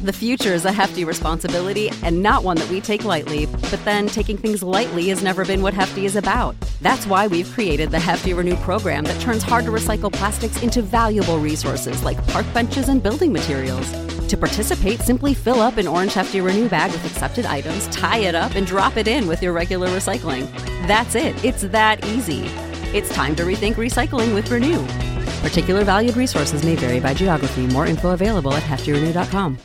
The future is a hefty responsibility and not one that we take lightly, but then taking things lightly has never been what Hefty is about. That's why we've created the Hefty Renew program that turns hard-to-recycle plastics into valuable resources like park benches and building materials. To participate, simply fill up an orange Hefty Renew bag with accepted items, tie it up, and drop it in with your regular recycling. That's it. It's that easy. It's time to rethink recycling with Renew. Particular valued resources may vary by geography. More info available at heftyrenew.com.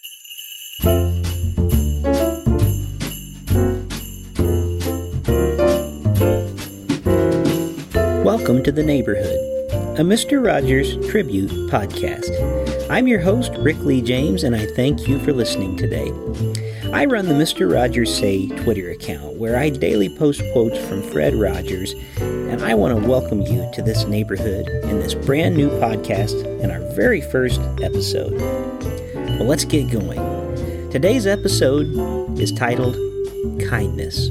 Welcome to The Neighborhood, a Mr. Rogers tribute podcast. I'm your host, Rick Lee James, and I thank you for listening today. I run the Mr. Rogers Say Twitter account, where I daily post quotes from Fred Rogers, and I want to welcome you to this neighborhood in this brand new podcast and our very first episode. Well, let's get going. Today's episode is titled Kindness.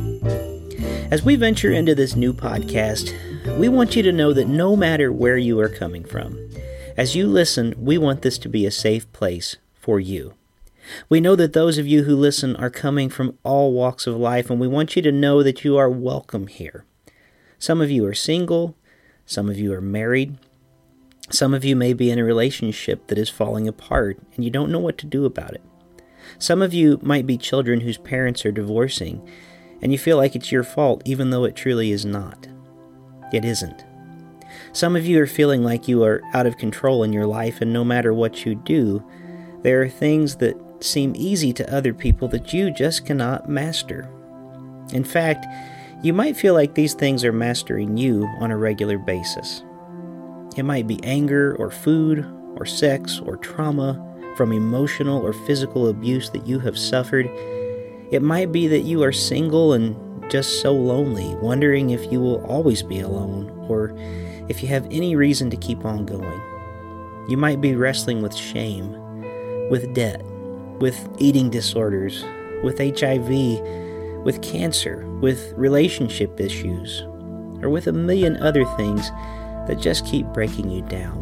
As we venture into this new podcast, we want you to know that no matter where you are coming from, as you listen, we want this to be a safe place for you. We know that those of you who listen are coming from all walks of life, and we want you to know that you are welcome here. Some of you are single, some of you are married, some of you may be in a relationship that is falling apart, and you don't know what to do about it. Some of you might be children whose parents are divorcing, and you feel like it's your fault, even though it truly is not. It isn't. Some of you are feeling like you are out of control in your life, and no matter what you do, there are things that seem easy to other people that you just cannot master. In fact, you might feel like these things are mastering you on a regular basis. It might be anger or food or sex or trauma from emotional or physical abuse that you have suffered. It might be that you are single and just so lonely, wondering if you will always be alone or if you have any reason to keep on going. You might be wrestling with shame, with debt, with eating disorders, with HIV, with cancer, with relationship issues, or with a million other things that just keep breaking you down.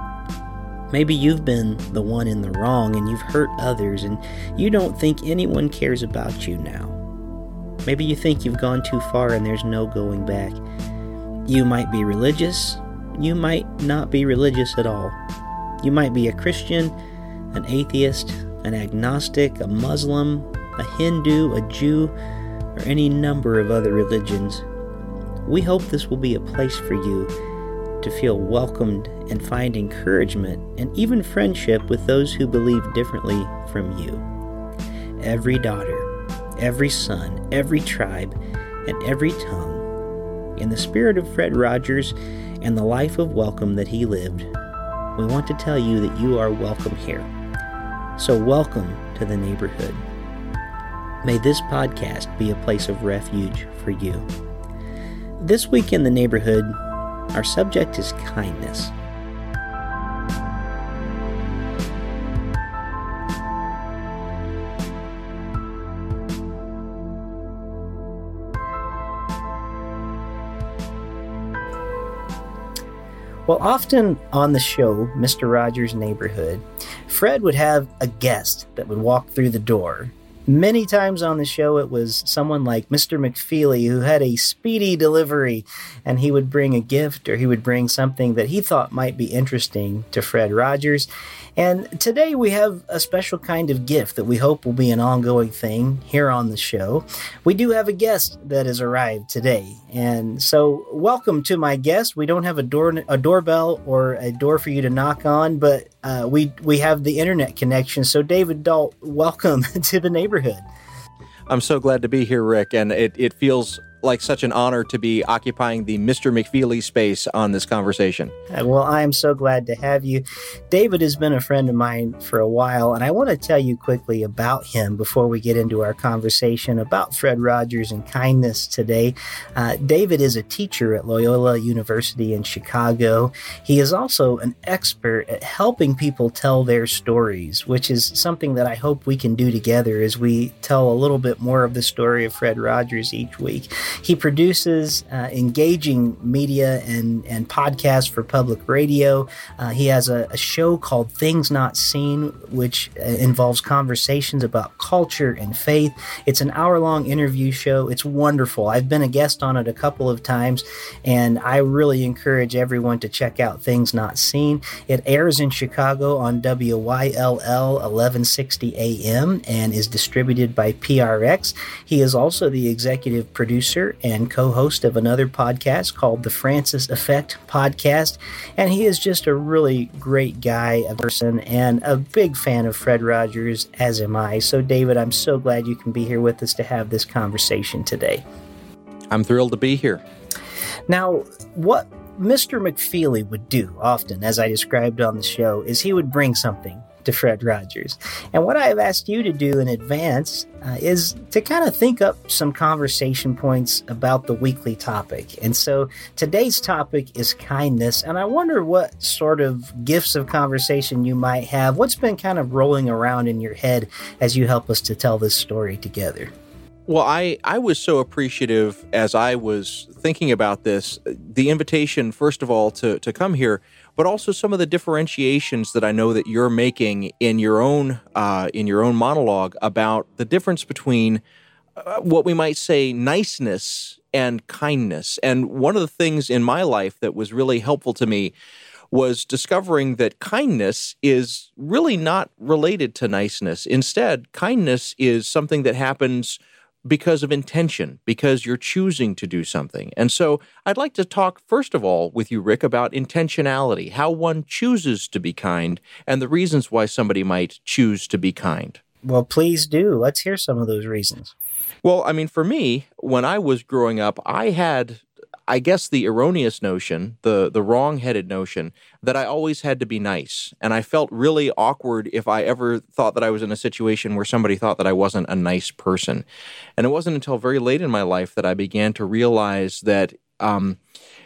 Maybe you've been the one in the wrong and you've hurt others and you don't think anyone cares about you now. Maybe you think you've gone too far and there's no going back. You might be religious, you might not be religious at all. You might be a Christian, an atheist, an agnostic, a Muslim, a Hindu, a Jew, or any number of other religions. We hope this will be a place for you to feel welcomed and find encouragement and even friendship with those who believe differently from you. Every daughter, every son, every tribe, and every tongue, in the spirit of Fred Rogers and the life of welcome that he lived, we want to tell you that you are welcome here. So welcome to the neighborhood. May this podcast be a place of refuge for you. This week in the neighborhood, our subject is kindness. Well, often on the show, Mr. Rogers' Neighborhood, Fred would have a guest that would walk through the door. Many times on the show, it was someone like Mr. McFeely who had a speedy delivery, and he would bring a gift or he would bring something that he thought might be interesting to Fred Rogers. And today we have a special kind of gift that we hope will be an ongoing thing here on the show. We do have a guest that has arrived today. And so welcome to my guest. We don't have a doorbell or a door for you to knock on, but we have the internet connection. So David Dault, welcome to the neighborhood. I'm so glad to be here, Rick, and it feels like such an honor to be occupying the Mr. McFeely space on this conversation. Well, I am so glad to have you. David has been a friend of mine for a while, and I want to tell you quickly about him before we get into our conversation about Fred Rogers and kindness today. David is a teacher at Loyola University in Chicago. He is also an expert at helping people tell their stories, which is something that I hope we can do together as we tell a little bit more of the story of Fred Rogers each week. He produces engaging media and podcasts for public radio. He has a show called Things Not Seen, which involves conversations about culture and faith. It's an hour-long interview show. It's wonderful. I've been a guest on it a couple of times, and I really encourage everyone to check out Things Not Seen. It airs in Chicago on WYLL 1160 AM and is distributed by PRX. He is also the executive producer and co-host of another podcast called The Francis Effect Podcast, and he is just a really great guy, a person, and a big fan of Fred Rogers, as am I. So, David, I'm so glad you can be here with us to have this conversation today. I'm thrilled to be here. Now, what Mr. McFeely would do often, as I described on the show, is he would bring something to Fred Rogers. And what I have asked you to do in advance is to kind of think up some conversation points about the weekly topic. And so today's topic is kindness. And I wonder what sort of gifts of conversation you might have. What's been kind of rolling around in your head as you help us to tell this story together? Well, I was so appreciative as I was thinking about this, the invitation, first of all, to come here, but also some of the differentiations that I know that you're making in your own monologue about the difference between what we might say niceness and kindness. And one of the things in my life that was really helpful to me was discovering that kindness is really not related to niceness. Instead, kindness is something that happens because of intention, because you're choosing to do something. And so I'd like to talk, first of all, with you, Rick, about intentionality, how one chooses to be kind, and the reasons why somebody might choose to be kind. Well, please do. Let's hear some of those reasons. Well, I mean, for me, when I was growing up, I had, I guess, the erroneous notion, the wrong-headed notion, that I always had to be nice. And I felt really awkward if I ever thought that I was in a situation where somebody thought that I wasn't a nice person. And it wasn't until very late in my life that I began to realize that I'm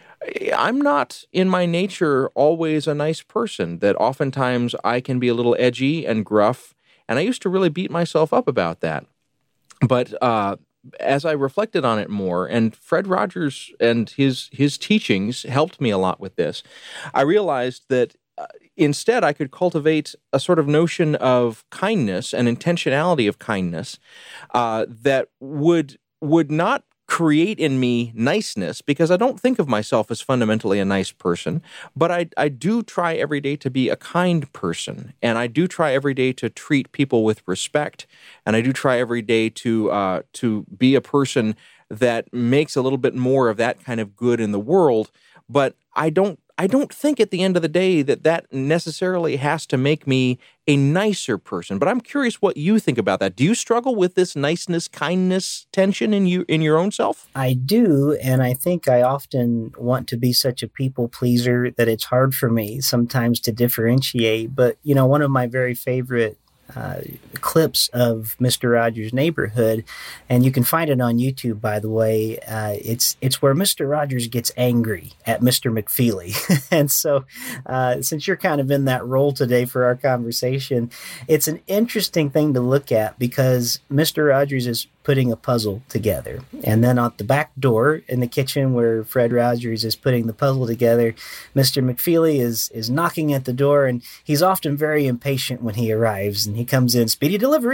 not, in my nature, always a nice person, that oftentimes I can be a little edgy and gruff. And I used to really beat myself up about that. But as I reflected on it more, and Fred Rogers and his teachings helped me a lot with this, I realized that instead I could cultivate a sort of notion of kindness and intentionality of kindness that would not create in me niceness, because I don't think of myself as fundamentally a nice person, but I do try every day to be a kind person, and I do try every day to treat people with respect, and I do try every day to be a person that makes a little bit more of that kind of good in the world. But I don't think at the end of the day that necessarily has to make me a nicer person. But I'm curious what you think about that. Do you struggle with this niceness, kindness tension in your own self? I do, and I think I often want to be such a people pleaser that it's hard for me sometimes to differentiate. But, you know, one of my very favorite clips of Mr. Rogers' Neighborhood, and you can find it on YouTube, by the way. It's where Mr. Rogers gets angry at Mr. McFeely. And so since you're kind of in that role today for our conversation, it's an interesting thing to look at, because Mr. Rogers is putting a puzzle together. And then at the back door in the kitchen where Fred Rogers is putting the puzzle together, Mr. McFeely is knocking at the door, and he's often very impatient when he arrives, and he comes in, speedy delivery.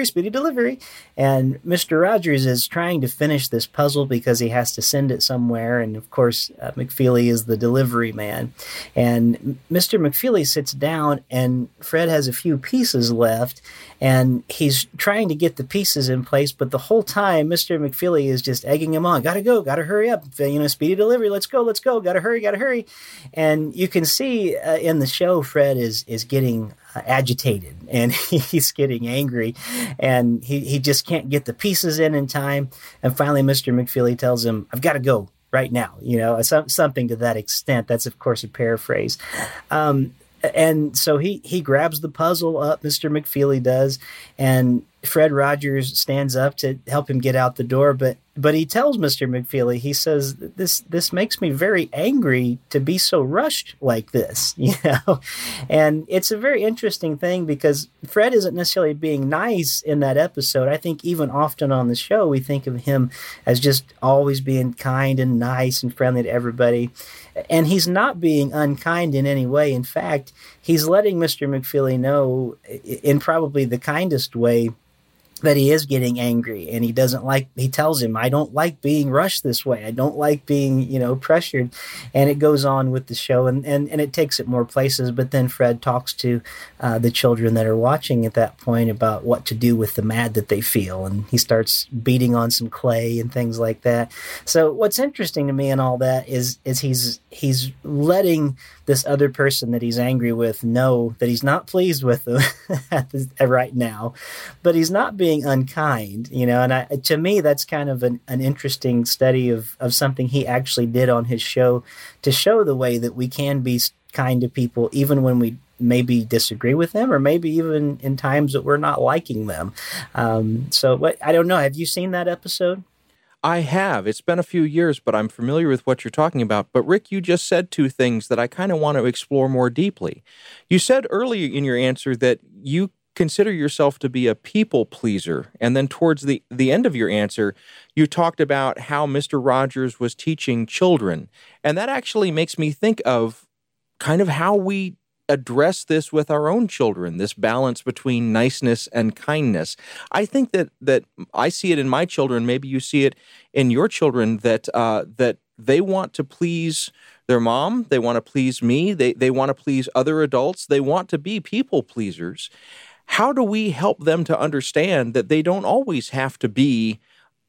And Mr. Rogers is trying to finish this puzzle because he has to send it somewhere. And of course, McFeely is the delivery man. And Mr. McFeely sits down, and Fred has a few pieces left, and he's trying to get the pieces in place, but the whole time Mr. McFeely is just egging him on. Gotta go, gotta hurry up, speedy delivery, let's go, gotta hurry. And you can see in the show, Fred is getting agitated, and he's getting angry, and he just can't get the pieces in time. And finally, Mr. McFeely tells him, I've got to go right now, something to that extent. That's, of course, a paraphrase. And so he grabs the puzzle up, Mr. McFeely does, and Fred Rogers stands up to help him get out the door. But but he tells Mr. McFeely, he says, this makes me very angry to be so rushed like this, And it's a very interesting thing because Fred isn't necessarily being nice in that episode. I think even often on the show, we think of him as just always being kind and nice and friendly to everybody. And he's not being unkind in any way. In fact, he's letting Mr. McFeely know in probably the kindest way that he is getting angry, and he tells him, I don't like being rushed this way. I don't like being, pressured. And it goes on with the show and it takes it more places. But then Fred talks to the children that are watching at that point about what to do with the mad that they feel. And he starts beating on some clay and things like that. So what's interesting to me in all that is he's letting this other person that he's angry with know that he's not pleased with them right now, but he's not being unkind, and to me, that's kind of an interesting study of something he actually did on his show to show the way that we can be kind to people, even when we maybe disagree with them, or maybe even in times that we're not liking them. But I don't know. Have you seen that episode? I have. It's been a few years, but I'm familiar with what you're talking about. But Rick, you just said two things that I kind of want to explore more deeply. You said earlier in your answer that you consider yourself to be a people pleaser. And then towards the end of your answer, you talked about how Mr. Rogers was teaching children. And that actually makes me think of kind of how we address this with our own children, this balance between niceness and kindness. I think that I see it in my children, maybe you see it in your children, that they want to please their mom, they want to please me, they want to please other adults, they want to be people pleasers. How do we help them to understand that they don't always have to be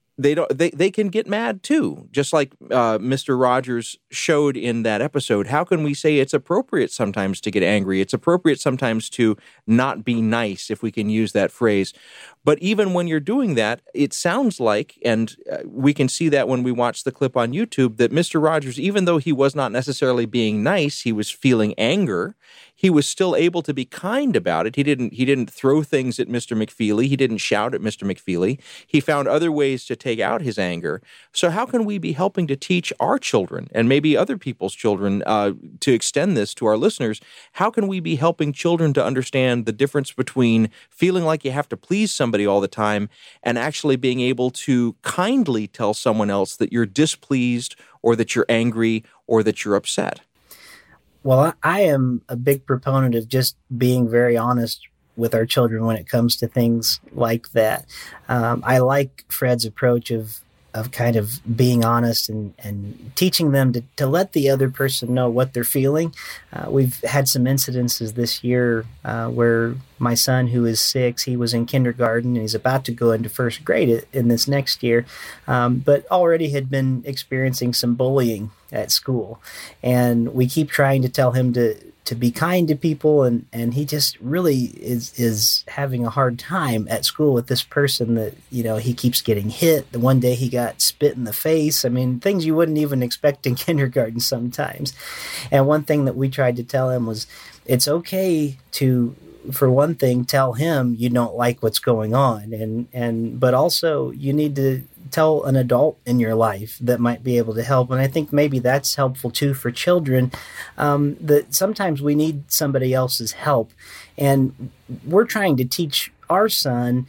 they can get mad too, just like Mr. Rogers showed in that episode. How can we say it's appropriate sometimes to get angry? It's appropriate sometimes to not be nice, if we can use that phrase. But even when you're doing that, it sounds like, and we can see that when we watch the clip on YouTube, that Mr. Rogers, even though he was not necessarily being nice, he was feeling anger, he was still able to be kind about it. He didn't throw things at Mr. McFeely. He didn't shout at Mr. McFeely. He found other ways to take out his anger. So how can we be helping to teach our children, and maybe other people's children, to extend this to our listeners? How can we be helping children to understand the difference between feeling like you have to please somebody all the time and actually being able to kindly tell someone else that you're displeased or that you're angry or that you're upset? Well, I am a big proponent of just being very honest with our children when it comes to things like that. I like Fred's approach of kind of being honest and teaching them to let the other person know what they're feeling. We've had some incidences this year where my son, who is 6, he was in kindergarten and he's about to go into first grade in this next year, but already had been experiencing some bullying at school. And we keep trying to tell him to be kind to people, and he just really is having a hard time at school with this person that, he keeps getting hit. The one day he got spit in the face. I mean, things you wouldn't even expect in kindergarten sometimes. And one thing that we tried to tell him was, it's okay to, for one thing, tell him you don't like what's going on, but also you need to tell an adult in your life that might be able to help. And I think maybe that's helpful too for children, that sometimes we need somebody else's help. And we're trying to teach our son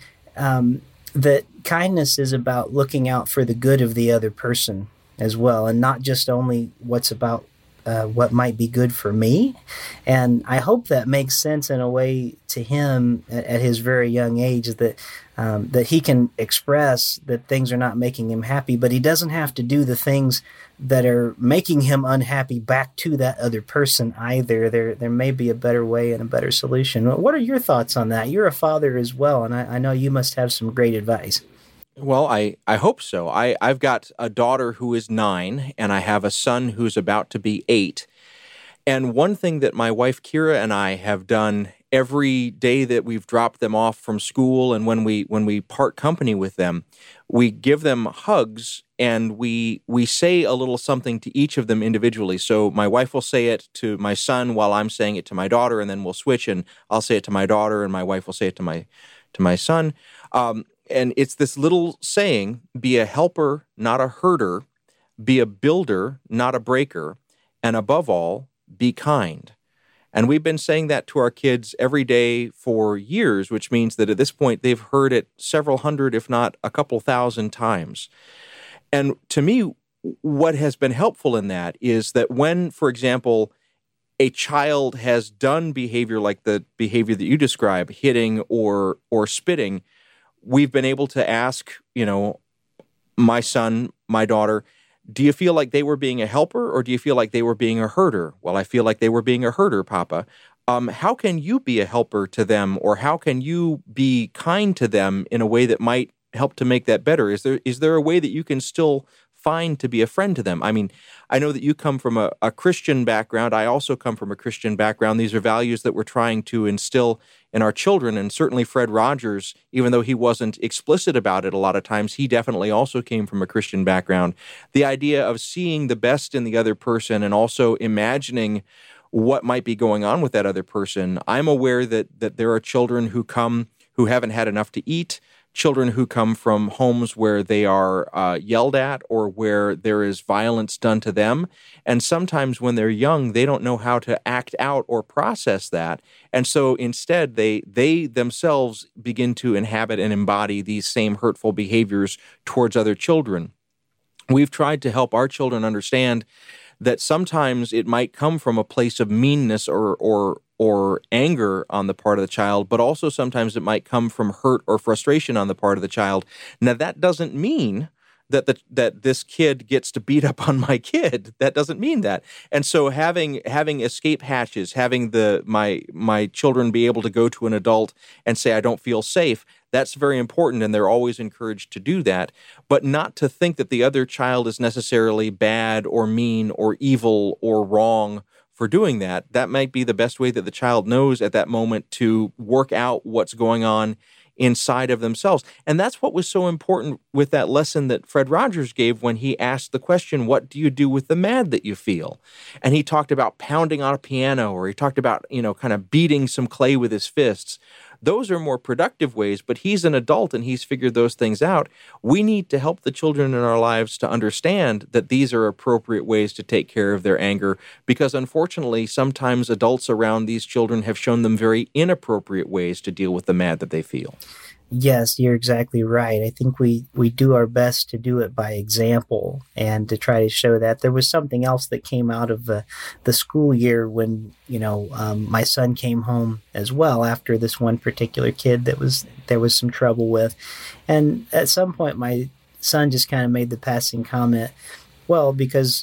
that kindness is about looking out for the good of the other person as well, and not just only what's about what might be good for me. And I hope that makes sense in a way to him at his very young age, that he can express that things are not making him happy, but he doesn't have to do the things that are making him unhappy back to that other person either. There may be a better way and a better solution. What are your thoughts on that? You're a father as well, and I know you must have some great advice. Well, I hope so. I've got a daughter who is 9, and I have a son who's about to be 8. And one thing that my wife Kira and I have done every day that we've dropped them off from school, and when we part company with them, we give them hugs, and we say a little something to each of them individually. So my wife will say it to my son while I'm saying it to my daughter, and then we'll switch, and I'll say it to my daughter, and my wife will say it to my son. And it's this little saying, be a helper, not a herder, be a builder, not a breaker, and above all, be kind. And we've been saying that to our kids every day for years, which means that at this point they've heard it several hundred, if not a couple thousand times. And to me, what has been helpful in that is that when, for example, a child has done behavior like the behavior that you describe, hitting or spitting, we've been able to ask, my son, my daughter, do you feel like they were being a helper or do you feel like they were being a herder? Well, I feel like they were being a herder, Papa. How can you be a helper to them, or how can you be kind to them in a way that might help to make that better? Is there a way that you can still find to be a friend to them? I mean, I know that you come from a Christian background. I also come from a Christian background. These are values that we're trying to instill in our children. And certainly Fred Rogers, even though he wasn't explicit about it a lot of times, he definitely also came from a Christian background. The idea of seeing the best in the other person and also imagining what might be going on with that other person. I'm aware that there are children who haven't had enough to eat, children who come from homes where they are yelled at or where there is violence done to them. And sometimes when they're young, they don't know how to act out or process that. And so instead, they themselves begin to inhabit and embody these same hurtful behaviors towards other children. We've tried to help our children understand that sometimes it might come from a place of meanness or anger on the part of the child, but also sometimes it might come from hurt or frustration on the part of the child. Now, that doesn't mean that this kid gets to beat up on my kid. That doesn't mean that. And so having escape hatches, having my children be able to go to an adult and say, I don't feel safe, that's very important, and they're always encouraged to do that, but not to think that the other child is necessarily bad or mean or evil or wrong for doing that. That might be the best way that the child knows at that moment to work out what's going on inside of themselves. And that's what was so important with that lesson that Fred Rogers gave when he asked the question, what do you do with the mad that you feel? And he talked about pounding on a piano, or he talked about, kind of beating some clay with his fists. Those are more productive ways, but he's an adult and he's figured those things out. We need to help the children in our lives to understand that these are appropriate ways to take care of their anger, because unfortunately, sometimes adults around these children have shown them very inappropriate ways to deal with the mad that they feel. Yes, you're exactly right. I think we do our best to do it by example and to try to show that. There was something else that came out of the school year when, my son came home as well after this one particular kid there was some trouble with. And at some point, my son just kind of made the passing comment, well, because,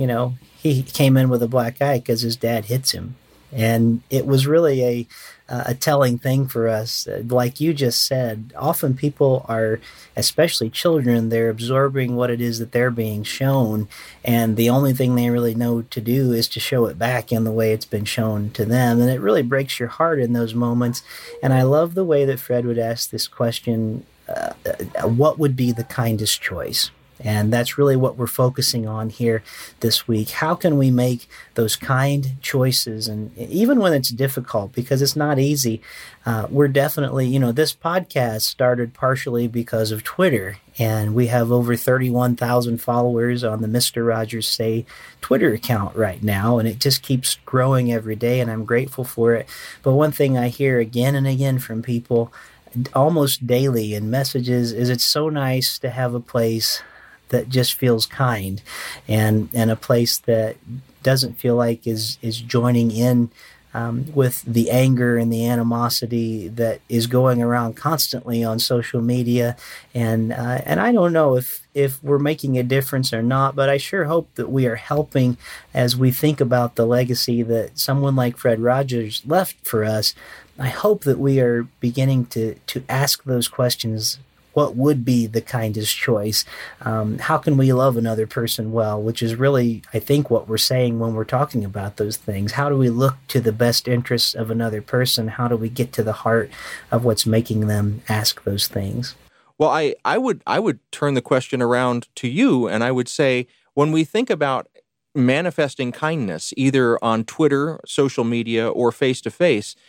he came in with a black eye because his dad hits him. And it was really a telling thing for us. Like you just said, often people are, especially children, they're absorbing what it is that they're being shown, and the only thing they really know to do is to show it back in the way it's been shown to them. And it really breaks your heart in those moments. And I love the way that Fred would ask this question, what would be the kindest choice? And that's really what we're focusing on here this week. How can we make those kind choices? And even when it's difficult, because it's not easy, we're definitely, this podcast started partially because of Twitter. And we have over 31,000 followers on the Mr. Rogers Say Twitter account right now. And it just keeps growing every day, and I'm grateful for it. But one thing I hear again and again from people almost daily in messages is it's so nice to have a place that just feels kind, and a place that doesn't feel like is joining in with the anger and the animosity that is going around constantly on social media. And I don't know if we're making a difference or not, but I sure hope that we are helping as we think about the legacy that someone like Fred Rogers left for us. I hope that we are beginning to ask those questions. What would be the kindest choice? How can we love another person well? Which is really, I think, what we're saying when we're talking about those things. How do we look to the best interests of another person? How do we get to the heart of what's making them ask those things? Well, I would turn the question around to you, and I would say, when we think about manifesting kindness, either on Twitter, social media, or face-to-face,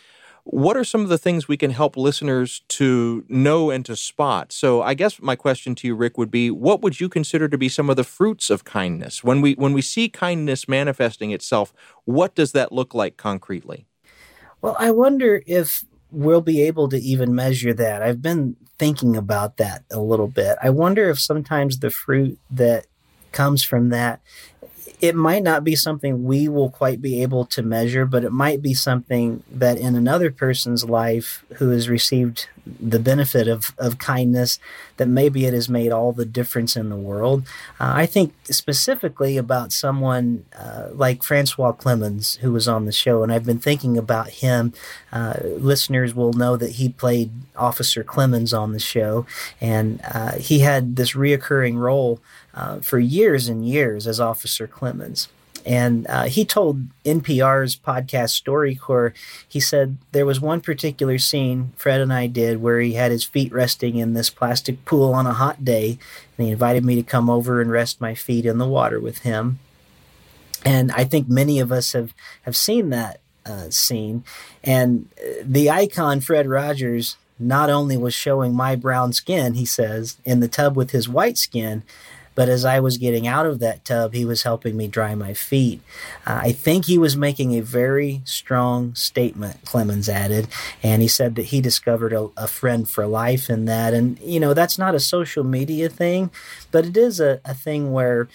What are some of the things we can help listeners to know and to spot? So I guess my question to you, Rick, would be, what would you consider to be some of the fruits of kindness? When we see kindness manifesting itself, what does that look like concretely? Well, I wonder if we'll be able to even measure that. I've been thinking about that a little bit. I wonder if sometimes the fruit that comes from that, it might not be something we will quite be able to measure, but it might be something that in another person's life who has received the benefit of kindness, that maybe it has made all the difference in the world. I think specifically about someone like Francois Clemmons, who was on the show, and I've been thinking about him. Listeners will know that he played Officer Clemmons on the show, and he had this reoccurring role for years and years as Officer Clemmons. And he told NPR's podcast StoryCorps, he said there was one particular scene Fred and I did where he had his feet resting in this plastic pool on a hot day, and he invited me to come over and rest my feet in the water with him. And I think many of us have seen that scene. And the icon Fred Rogers not only was showing my brown skin, he says, in the tub with his white skin, but as I was getting out of that tub, he was helping me dry my feet. I think he was making a very strong statement, Clemmons added, and he said that he discovered a friend for life in that. And, you know, that's not a social media thing, but it is a thing where,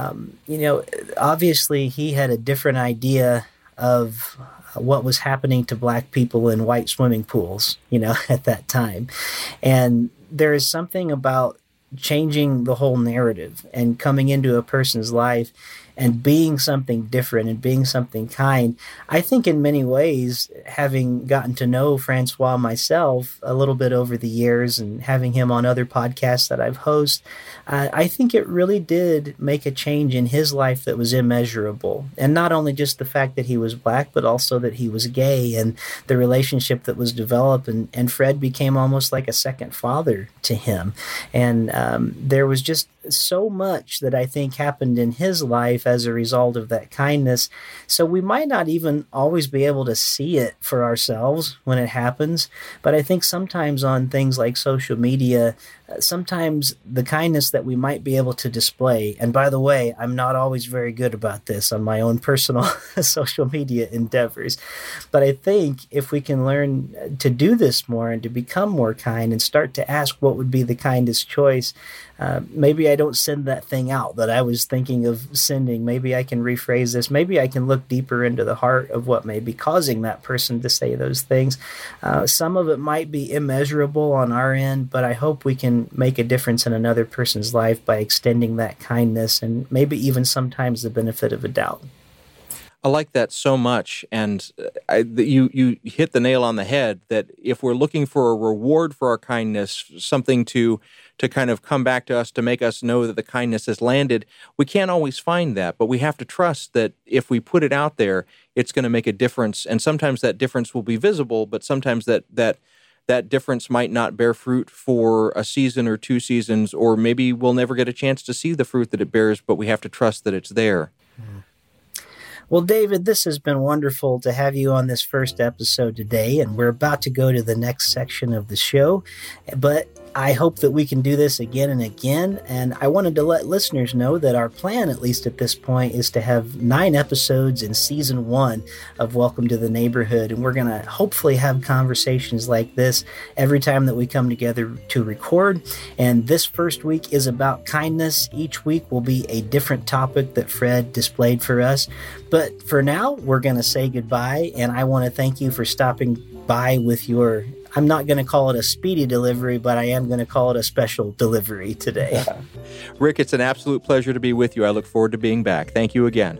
obviously he had a different idea of what was happening to black people in white swimming pools, at that time. And there is something about changing the whole narrative and coming into a person's life and being something different and being something kind. I think in many ways, having gotten to know Francois myself a little bit over the years and having him on other podcasts that I've hosted, I think it really did make a change in his life that was immeasurable. And not only just the fact that he was black, but also that he was gay and the relationship that was developed. And Fred became almost like a second father to him. And there was just so much that I think happened in his life as a result of that kindness. So we might not even always be able to see it for ourselves when it happens. But I think sometimes on things like social media, sometimes the kindness that we might be able to display, and by the way, I'm not always very good about this on my own personal social media endeavors, but I think if we can learn to do this more and to become more kind and start to ask what would be the kindest choice, maybe I don't send that thing out that I was thinking of sending. Maybe I can rephrase this. Maybe I can look deeper into the heart of what may be causing that person to say those things. Some of it might be immeasurable on our end, but I hope we can make a difference in another person's life by extending that kindness and maybe even sometimes the benefit of a doubt. I like that so much, and you hit the nail on the head that if we're looking for a reward for our kindness, something to kind of come back to us to make us know that the kindness has landed, we can't always find that, but we have to trust that if we put it out there, it's going to make a difference, and sometimes that difference will be visible, but sometimes that difference might not bear fruit for a season or 2 seasons, or maybe we'll never get a chance to see the fruit that it bears, but we have to trust that it's there. Well, David, this has been wonderful to have you on this first episode today, and we're about to go to the next section of the show, but I hope that we can do this again and again, and I wanted to let listeners know that our plan, at least at this point, is to have 9 episodes in Season 1 of Welcome to the Neighborhood, and we're going to hopefully have conversations like this every time that we come together to record, and this first week is about kindness. Each week will be a different topic that Fred displayed for us, but for now, we're going to say goodbye, and I want to thank you for stopping by with your, I'm not going to call it a speedy delivery, but I am going to call it a special delivery today. Rick, it's an absolute pleasure to be with you. I look forward to being back. Thank you again.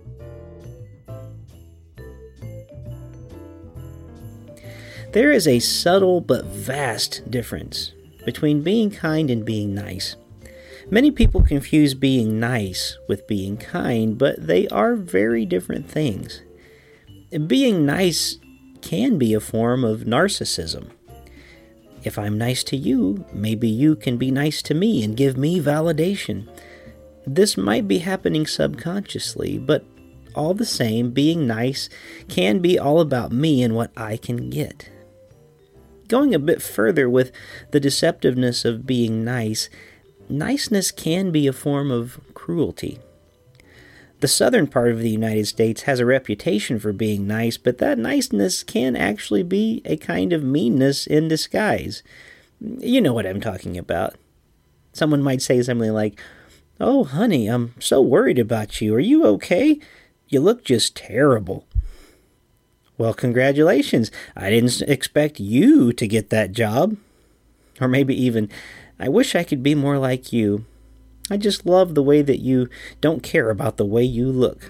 There is a subtle but vast difference between being kind and being nice. Many people confuse being nice with being kind, but they are very different things. Being nice can be a form of narcissism. If I'm nice to you, maybe you can be nice to me and give me validation. This might be happening subconsciously, but all the same, being nice can be all about me and what I can get. Going a bit further with the deceptiveness of being nice, niceness can be a form of cruelty. The southern part of the United States has a reputation for being nice, but that niceness can actually be a kind of meanness in disguise. You know what I'm talking about. Someone might say something like, "Oh, honey, I'm so worried about you. Are you okay? You look just terrible." Well, congratulations. I didn't expect you to get that job. Or maybe even, "I wish I could be more like you. I just love the way that you don't care about the way you look."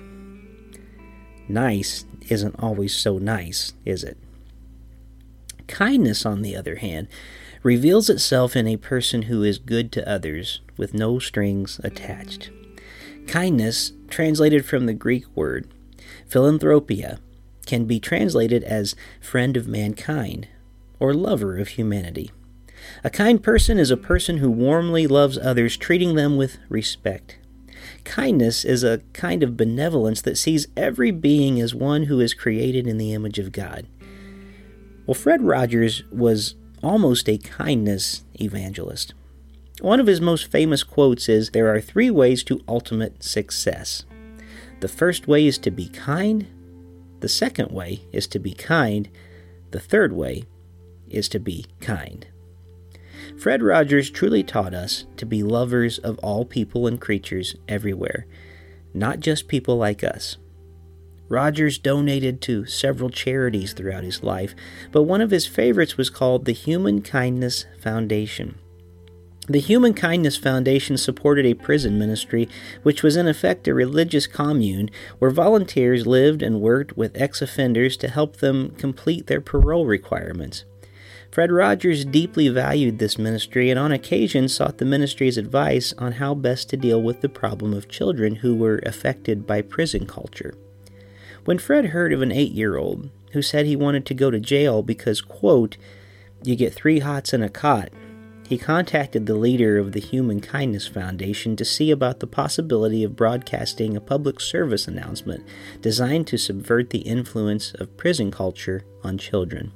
Nice isn't always so nice, is it? Kindness, on the other hand, reveals itself in a person who is good to others with no strings attached. Kindness, translated from the Greek word philanthropia, can be translated as friend of mankind or lover of humanity. A kind person is a person who warmly loves others, treating them with respect. Kindness is a kind of benevolence that sees every being as one who is created in the image of God. Well, Fred Rogers was almost a kindness evangelist. One of his most famous quotes is, "There are 3 ways to ultimate success. The first way is to be kind. The second way is to be kind. The third way is to be kind." Fred Rogers truly taught us to be lovers of all people and creatures everywhere, not just people like us. Rogers donated to several charities throughout his life, but one of his favorites was called the Human Kindness Foundation. The Human Kindness Foundation supported a prison ministry, which was in effect a religious commune where volunteers lived and worked with ex-offenders to help them complete their parole requirements. Fred Rogers deeply valued this ministry and on occasion sought the ministry's advice on how best to deal with the problem of children who were affected by prison culture. When Fred heard of an 8-year-old who said he wanted to go to jail because, quote, "you get 3 hots in a cot," he contacted the leader of the Human Kindness Foundation to see about the possibility of broadcasting a public service announcement designed to subvert the influence of prison culture on children.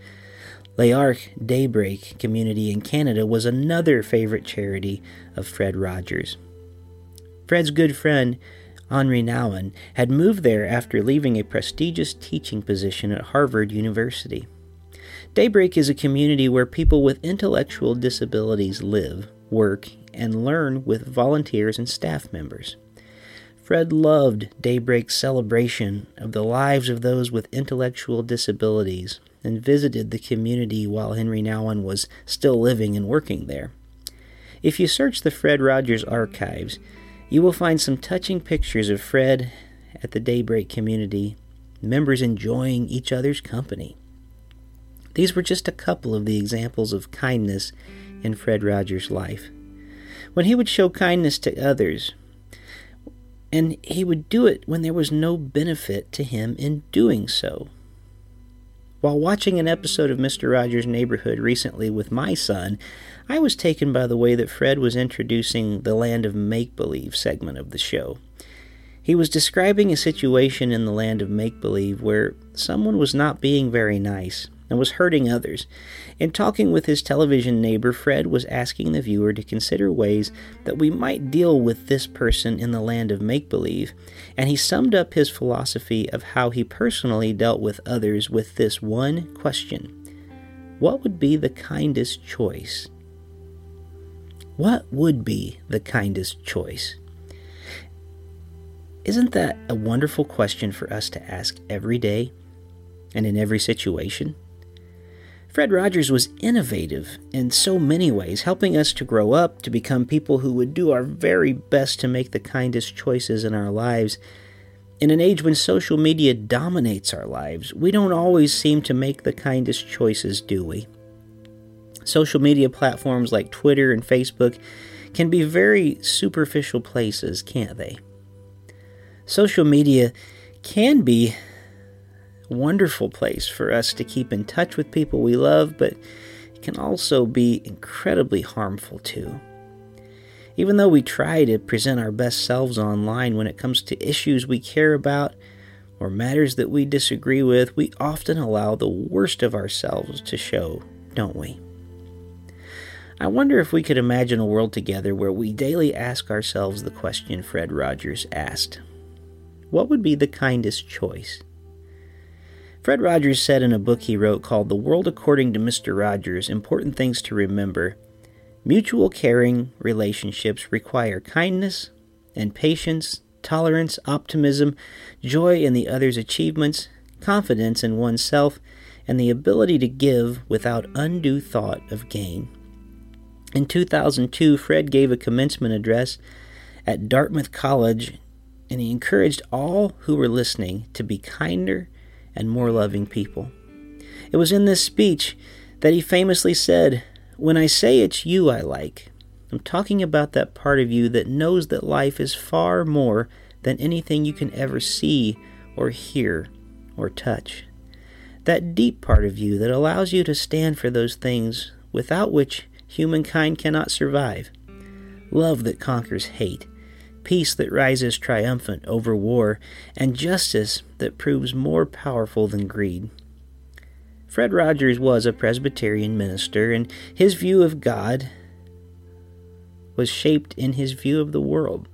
L'Arc Daybreak community in Canada was another favorite charity of Fred Rogers. Fred's good friend, Henri Nouwen, had moved there after leaving a prestigious teaching position at Harvard University. Daybreak is a community where people with intellectual disabilities live, work, and learn with volunteers and staff members. Fred loved Daybreak's celebration of the lives of those with intellectual disabilities and visited the community while Henri Nouwen was still living and working there. If you search the Fred Rogers archives, you will find some touching pictures of Fred at the Daybreak community, members enjoying each other's company. These were just a couple of the examples of kindness in Fred Rogers' life. When he would show kindness to others, and he would do it when there was no benefit to him in doing so. While watching an episode of Mr. Rogers' Neighborhood recently with my son, I was taken by the way that Fred was introducing the Land of Make-Believe segment of the show. He was describing a situation in the Land of Make-Believe where someone was not being very nice and was hurting others. In talking with his television neighbor, Fred was asking the viewer to consider ways that we might deal with this person in the Land of Make-Believe, and he summed up his philosophy of how he personally dealt with others with this one question: what would be the kindest choice? What would be the kindest choice? Isn't that a wonderful question for us to ask every day and in every situation? Fred Rogers was innovative in so many ways, helping us to grow up, to become people who would do our very best to make the kindest choices in our lives. In an age when social media dominates our lives, we don't always seem to make the kindest choices, do we? Social media platforms like Twitter and Facebook can be very superficial places, can't they? Social media can be a wonderful place for us to keep in touch with people we love, but it can also be incredibly harmful too. Even though we try to present our best selves online when it comes to issues we care about or matters that we disagree with, we often allow the worst of ourselves to show, don't we? I wonder if we could imagine a world together where we daily ask ourselves the question Fred Rogers asked. What would be the kindest choice? Fred Rogers said in a book he wrote called The World According to Mr. Rogers, Important Things to Remember, mutual caring relationships require kindness and patience, tolerance, optimism, joy in the other's achievements, confidence in oneself, and the ability to give without undue thought of gain. In 2002, Fred gave a commencement address at Dartmouth College, and he encouraged all who were listening to be kinder and more loving people. It was in this speech that he famously said, "When I say it's you I like, I'm talking about that part of you that knows that life is far more than anything you can ever see or hear or touch. That deep part of you that allows you to stand for those things without which humankind cannot survive. Love that conquers hate, peace that rises triumphant over war, and justice that proves more powerful than greed." Fred Rogers was a Presbyterian minister, and his view of God was shaped in his view of the world.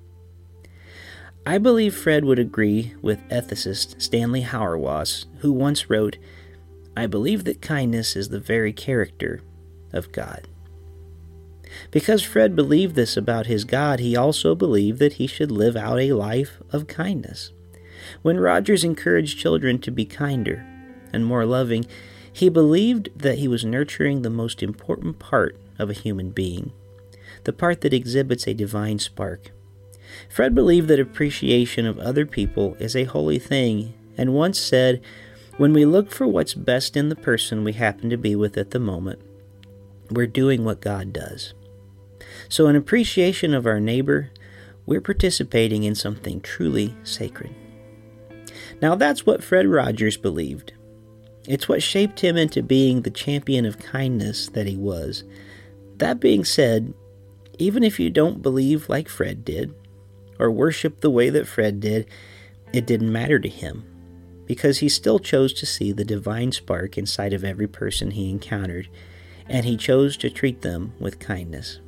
I believe Fred would agree with ethicist Stanley Hauerwas, who once wrote, "I believe that kindness is the very character of God." Because Fred believed this about his God, he also believed that he should live out a life of kindness. When Rogers encouraged children to be kinder and more loving, he believed that he was nurturing the most important part of a human being, the part that exhibits a divine spark. Fred believed that appreciation of other people is a holy thing, and once said, "When we look for what's best in the person we happen to be with at the moment, we're doing what God does." So in appreciation of our neighbor, we're participating in something truly sacred. Now that's what Fred Rogers believed. It's what shaped him into being the champion of kindness that he was. That being said, even if you don't believe like Fred did, or worship the way that Fred did, it didn't matter to him, because he still chose to see the divine spark inside of every person he encountered, and he chose to treat them with kindness.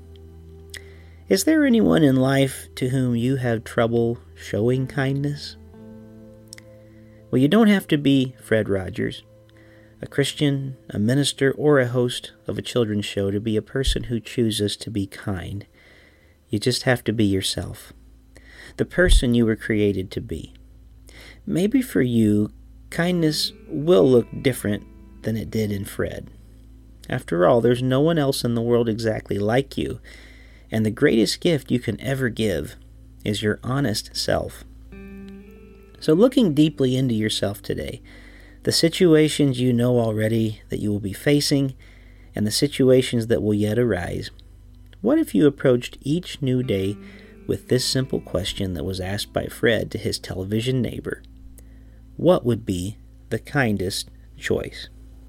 Is there anyone in life to whom you have trouble showing kindness? Well, you don't have to be Fred Rogers, a Christian, a minister, or a host of a children's show to be a person who chooses to be kind. You just have to be yourself, the person you were created to be. Maybe for you, kindness will look different than it did in Fred. After all, there's no one else in the world exactly like you, and the greatest gift you can ever give is your honest self. So looking deeply into yourself today, the situations you know already that you will be facing, and the situations that will yet arise, what if you approached each new day with this simple question that was asked by Fred to his television neighbor? What would be the kindest choice?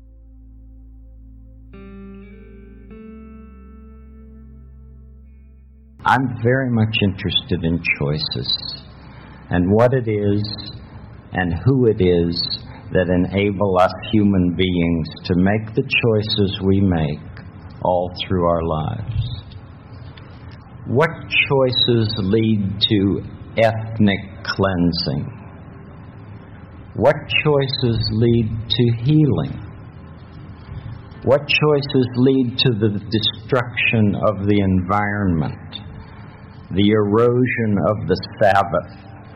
I'm very much interested in choices and what it is and who it is that enable us human beings to make the choices we make all through our lives. What choices lead to ethnic cleansing? What choices lead to healing? What choices lead to the destruction of the environment, the erosion of the Sabbath,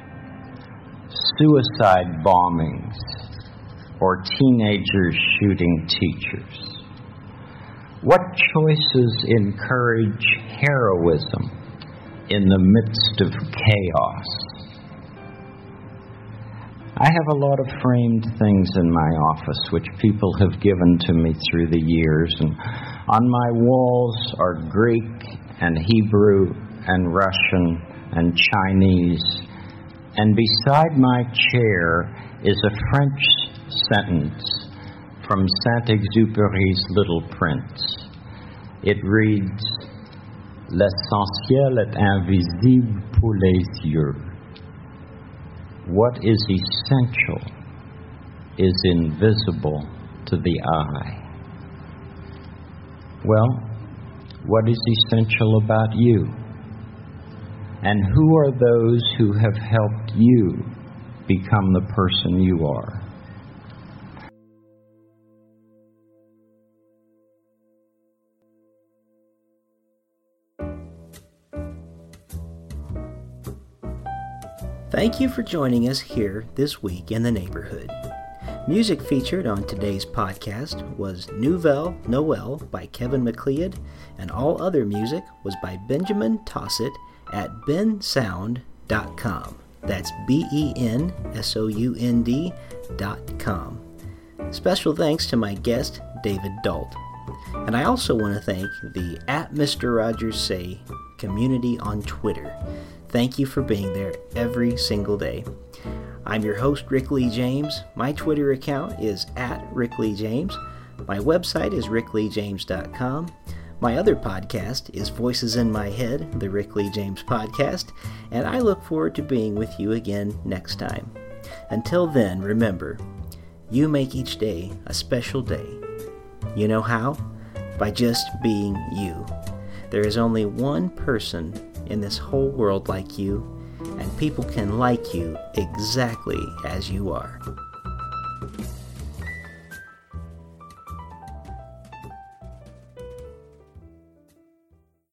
suicide bombings, or teenagers shooting teachers? What choices encourage heroism in the midst of chaos? I have a lot of framed things in my office which people have given to me through the years, and on my walls are Greek and Hebrew and Russian and Chinese, and beside my chair is a French sentence from Saint-Exupéry's Little Prince. It reads, l'essentiel est invisible pour les yeux. What is essential is invisible to the eye. Well, what is essential about you? And who are those who have helped you become the person you are? Thank you for joining us here this week in the neighborhood. Music featured on today's podcast was Nouvelle Noel by Kevin MacLeod, and all other music was by Benjamin Tossett at bensound.com. That's BENSOUND.com. Special thanks to my guest, David Dalt. And I also want to thank the Mr. Rogers Say community on Twitter. Thank you for being there every single day. I'm your host, Rick Lee James. My Twitter account is @RickLeeJames. My website is rickleejames.com. My other podcast is Voices in My Head, the Rick Lee James Podcast, and I look forward to being with you again next time. Until then, remember, you make each day a special day. You know how? By just being you. There is only one person in this whole world like you, and people can like you exactly as you are.